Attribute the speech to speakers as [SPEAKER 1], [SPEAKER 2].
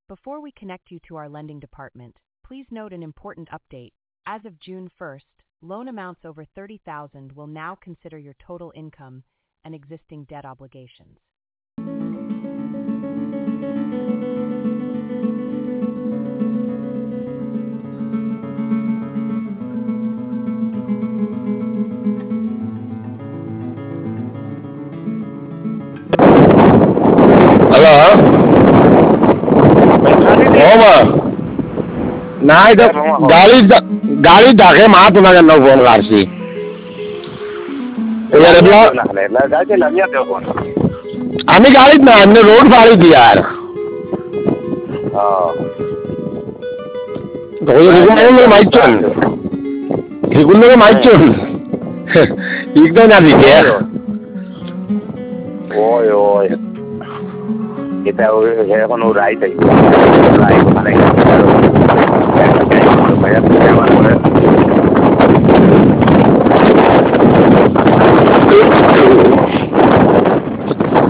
[SPEAKER 1] Before we connect you to our lending department, please note an important update. As of June 1st, loan amounts over $30,000 will now consider your total income and existing debt obligations.
[SPEAKER 2] Halo? Nah itu gali dake maaf tuh nggak phone karsi. Ya udah. Ami gali na, ami road फाड़ी थी यार. तो ये लोग माइचन. ये लोग माइचन. एकदम ना दिखे.
[SPEAKER 3] ओय. Kita udah kan udah right aja. Right mana